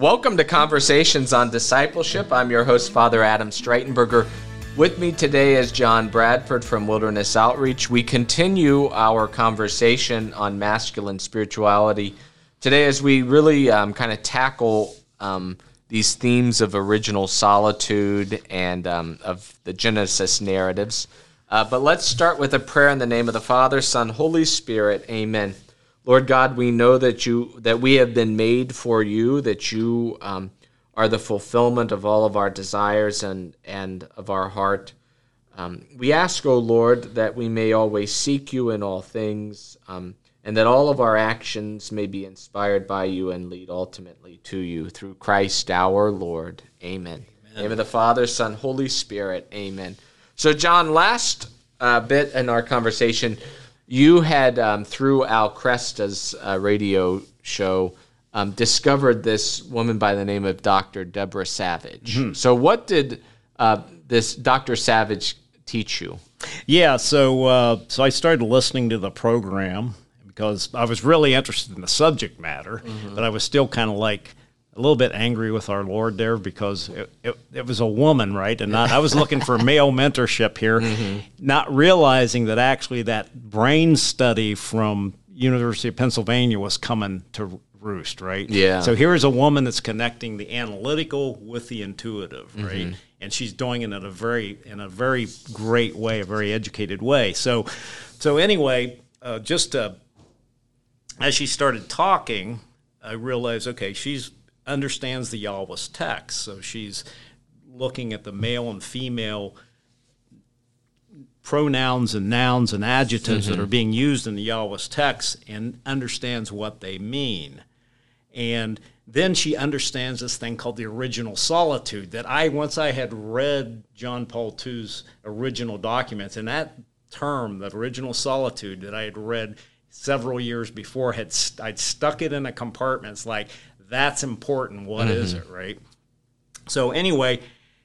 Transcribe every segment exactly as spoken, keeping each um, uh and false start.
Welcome to Conversations on Discipleship. I'm your host, Father Adam Streitenberger. With me today is John Bradford from Wilderness Outreach. We continue our conversation on masculine spirituality today as we really um, kind of tackle um, these themes of original solitude and um, of the Genesis narratives. Uh, but let's start with a prayer in the name of the Father, Son, Holy Spirit. Amen. Lord God, we know that you that we have been made for you, that you um, are the fulfillment of all of our desires and, and of our heart. Um, we ask, O Lord, that we may always seek you in all things, um, and that all of our actions may be inspired by you and lead ultimately to you, through Christ our Lord. Amen. Amen. In the name of the Father, Son, Holy Spirit. Amen. So, John, last uh, bit in our conversation, you had, um, through Al Cresta's uh, radio show, um, discovered this woman by the name of Doctor Deborah Savage. Mm-hmm. So what did uh, this Doctor Savage teach you? Yeah, so uh, so I started listening to the program because I was really interested in the subject matter, mm-hmm. but I was still kind of like a little bit angry with our Lord there because it, it, it was a woman, right? And not, I was looking for male mentorship here, mm-hmm. not realizing that actually that brain study from University of Pennsylvania was coming to roost, right? Yeah. So here's a woman that's connecting the analytical with the intuitive, right? Mm-hmm. And she's doing it in a very in a very great way, a very educated way. So, so anyway, uh, just uh, as she started talking, I realized, okay, she's understands the Yahweh's text, so she's looking at the male and female pronouns and nouns and adjectives mm-hmm. that are being used in the Yahweh's text and understands what they mean. And then she understands this thing called the original solitude that I, once I had read John Paul the Second's original documents, and that term, the original solitude that I had read several years before, had I'd stuck it in a compartment. It's like, that's important. What mm-hmm. is it, right? So anyway,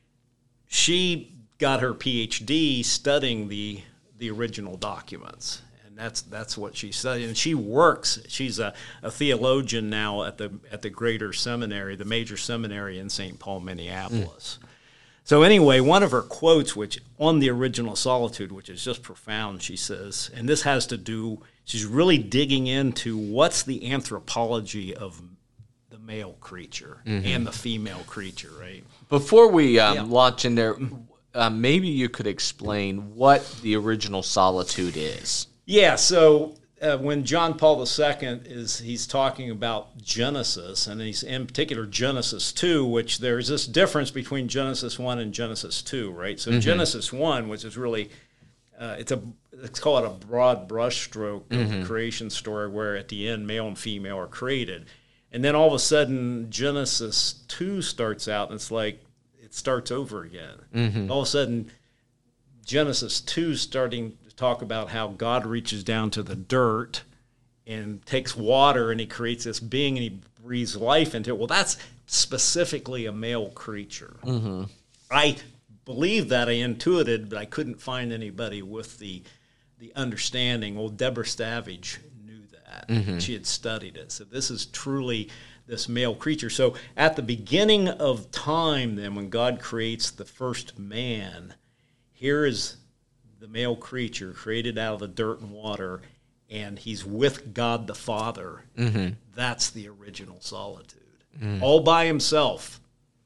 she got her P H D studying the the original documents, and that's that's what she studied. And she works. She's a, a theologian now at the at the Greater Seminary, the major seminary in Saint Paul, Minneapolis. Mm. So anyway, one of her quotes, which on the original solitude, which is just profound, she says, and this has to do. She's really digging into what's the anthropology of the male creature mm-hmm. and the female creature, right? Before we um, yeah. launch in there, uh, maybe you could explain what the original solitude is. Yeah, so uh, when John Paul the Second is, he's talking about Genesis, and he's in particular Genesis two, which there's this difference between Genesis one and Genesis two, right? So mm-hmm. Genesis one, which is really, uh, it's a let's call it a broad brushstroke mm-hmm. of the creation story where at the end male and female are created. And then all of a sudden, Genesis two starts out, and it's like it starts over again. Mm-hmm. All of a sudden, Genesis two is starting to talk about how God reaches down to the dirt and takes water, and he creates this being, and he breathes life into it. Well, that's specifically a male creature. Mm-hmm. I believe that, I intuited, but I couldn't find anybody with the the understanding. Well, Deborah Savage Mm-hmm. She had studied it. So this is truly this male creature. So at the beginning of time, then, when God creates the first man, here is the male creature created out of the dirt and water, and he's with God the Father. Mm-hmm. That's the original solitude. Mm. All by himself.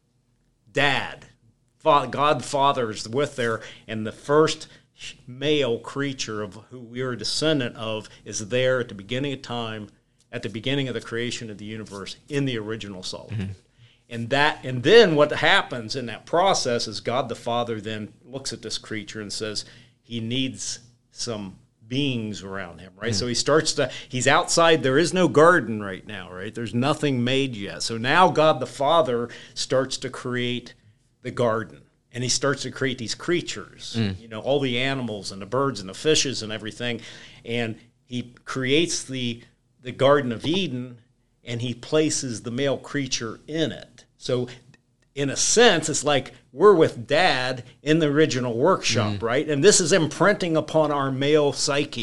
Dad, God the Father is with there, and the first male creature of who we are a descendant of is there at the beginning of time, at the beginning of the creation of the universe, in the original solitude. Mm-hmm. And that, and then what happens in that process is God the Father then looks at this creature and says he needs some beings around him, right? Mm-hmm. So he starts to, he's outside, there is no garden right now, right? There's nothing made yet. So now God the Father starts to create the garden. And he starts to create these creatures, mm. you know, all the animals and the birds and the fishes and everything. And he creates the the Garden of Eden, and he places the male creature in it. So in a sense, it's like we're with Dad in the original workshop, mm. right? And this is imprinting upon our male psyche.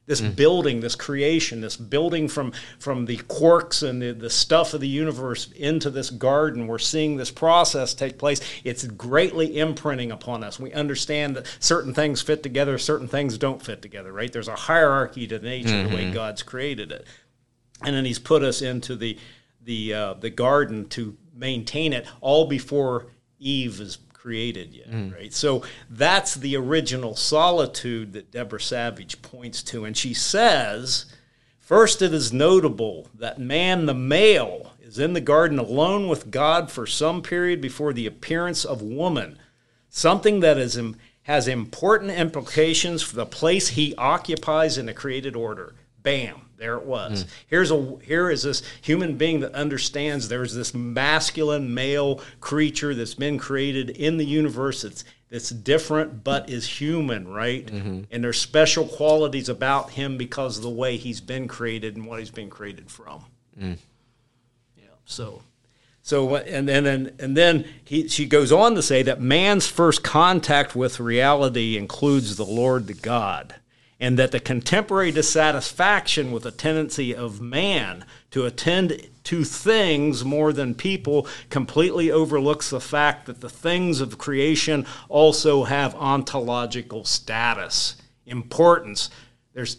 This mm. building, this creation, this building from, from the quarks and the, the stuff of the universe into this garden. We're seeing this process take place. It's greatly imprinting upon us. We understand that certain things fit together, certain things don't fit together, right? There's a hierarchy to nature, mm-hmm. the way God's created it. And then he's put us into the the uh, the garden to maintain it all before Eve is created yet, mm. right? So that's the original solitude that Deborah Savage points to. And she says, first it is notable that man, the male, is in the garden alone with God for some period before the appearance of woman, something that is has important implications for the place he occupies in the created order. Bam. There it was. Mm. Here's a here is this human being that understands there's this masculine male creature that's been created in the universe that's that's different but is human, right? Mm-hmm. And there's special qualities about him because of the way he's been created and what he's been created from. Mm. Yeah. So so and then and, and then he she goes on to say that man's first contact with reality includes the Lord, the God. And that the contemporary dissatisfaction with the tendency of man to attend to things more than people completely overlooks the fact that the things of creation also have ontological status, importance. There's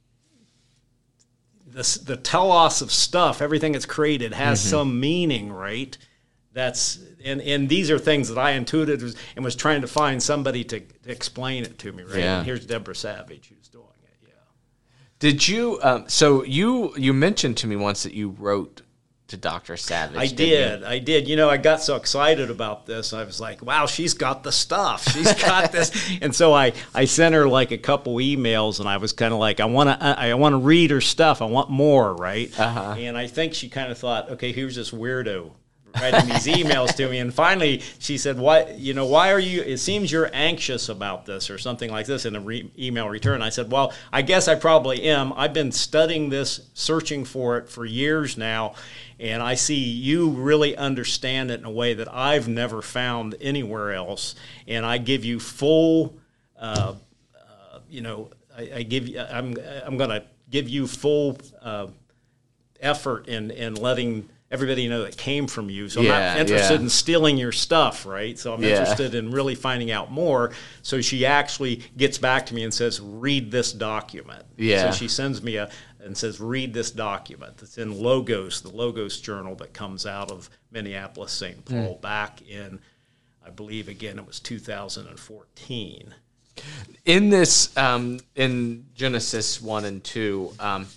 the, the telos of stuff, everything that's created has mm-hmm. some meaning, right? That's and, and these are things that I intuited was, and was trying to find somebody to, to explain it to me, right? Yeah. And here's Deborah Savage who's doing it, yeah. Did you, um, so you you mentioned to me once that you wrote to Doctor Savage. I did, you? I did. You know, I got so excited about this. I was like, wow, she's got the stuff. She's got this. And so I, I sent her like a couple emails, and I was kind of like, I want to I want to read her stuff. I want more, right? Uh-huh. And I think she kind of thought, okay, here's this weirdo writing these emails to me, and finally she said, "Why, you know, why are you? It seems you're anxious about this, or something like this." In a re- email return, I said, "Well, I guess I probably am. I've been studying this, searching for it for years now, and I see you really understand it in a way that I've never found anywhere else. And I give you full, uh, uh, you know, I, I give you, I'm, I'm going to give you full uh, effort in in letting." Everybody know that came from you. So I'm yeah, not interested yeah. in stealing your stuff, right? So I'm yeah. interested in really finding out more. So she actually gets back to me and says, read this document. Yeah. So she sends me a and says, read this document. It's in Logos, the Logos journal that comes out of Minneapolis, Saint Paul, mm. back in, I believe, again, it was two thousand fourteen. In this, um, in Genesis one and two, um,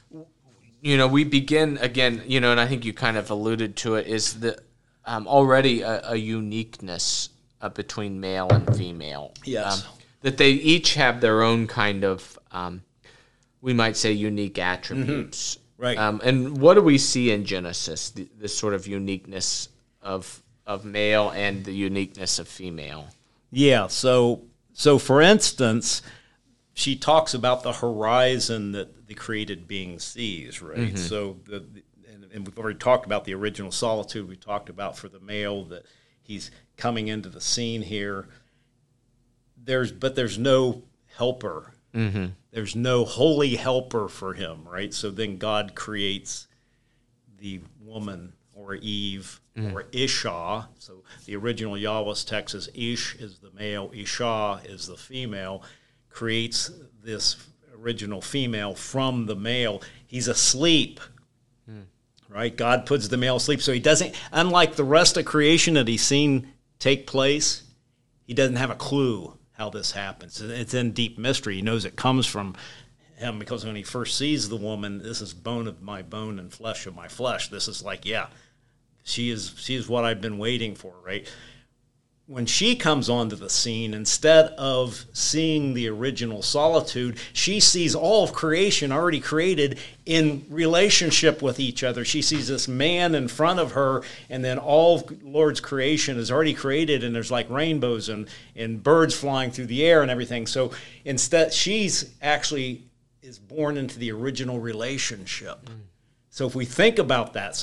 you know, we begin again, you know, and I think you kind of alluded to it, is the um, already a, a uniqueness uh, between male and female. Yes. Um, that they each have their own kind of, um, we might say, unique attributes. Mm-hmm. Right. Um, and what do we see in Genesis, the, this sort of uniqueness of of male and the uniqueness of female? Yeah, so so for instance, she talks about the horizon that the created being sees, right? Mm-hmm. So, the, and, and we've already talked about the original solitude. We talked about for the male that he's coming into the scene here. There's, but there's no helper. Mm-hmm. There's no holy helper for him, right? So then God creates the woman or Eve mm. or Isha. So the original Yahweh's text is Ish is the male, Isha is the female. Creates this original female from the male. He's asleep, hmm. right? God puts the male asleep. So he doesn't, unlike the rest of creation that he's seen take place, he doesn't have a clue how this happens. It's in deep mystery. He knows it comes from him because when he first sees the woman, this is bone of my bone and flesh of my flesh. This is like, yeah, she is, she is what I've been waiting for, right? When she comes onto the scene, instead of seeing the original solitude, she sees all of creation already created in relationship with each other. She sees this man in front of her, and then all of Lord's creation is already created, and there's like rainbows and, and birds flying through the air and everything. So instead, she's actually is born into the original relationship. Mm. So if we think about that, so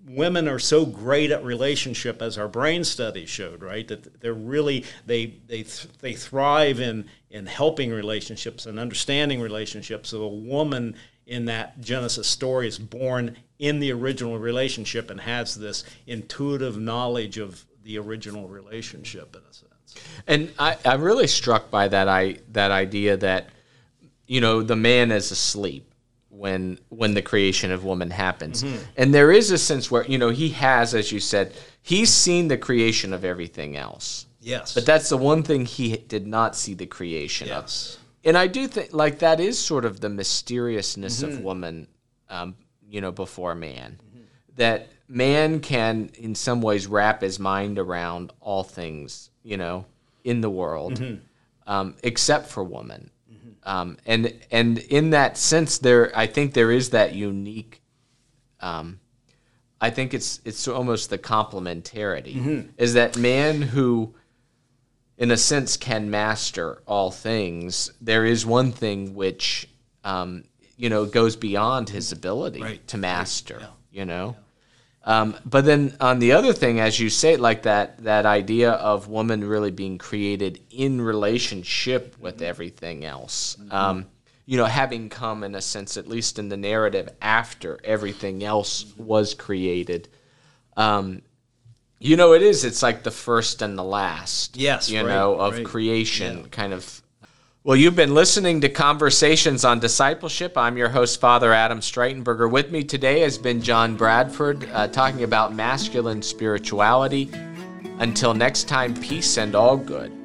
women are so great at relationship, as our brain studies showed, right? That they're really they they th- they thrive in in helping relationships and understanding relationships. So a woman in that Genesis story is born in the original relationship and has this intuitive knowledge of the original relationship in a sense. And I, I'm really struck by that I that idea that, you know, the man is asleep when when the creation of woman happens. Mm-hmm. And there is a sense where, you know, he has, as you said, he's seen the creation of everything else. Yes. But that's the one thing he did not see the creation yes. of. And I do think, like, that is sort of the mysteriousness mm-hmm. of woman, um, you know, before man. Mm-hmm. That man can, in some ways, wrap his mind around all things, you know, in the world, mm-hmm. um, except for woman. Um, and and in that sense, there I think there is that unique. Um, I think it's it's almost the complementarity mm-hmm. is that man who, in a sense, can master all things. There is one thing which um, you know goes beyond his ability right. to master. Right. Yeah. You know. Yeah. Um, but then on the other thing, as you say, like that that idea of woman really being created in relationship with everything else, mm-hmm. um, you know, having come in a sense, at least in the narrative, after everything else was created. Um, you know, it is. It's like the first and the last. Yes, you right, know, of right. creation, yeah. kind of. Well, you've been listening to Conversations on Discipleship. I'm your host, Father Adam Streitenberger. With me today has been John Bradford, uh, talking about masculine spirituality. Until next time, peace and all good.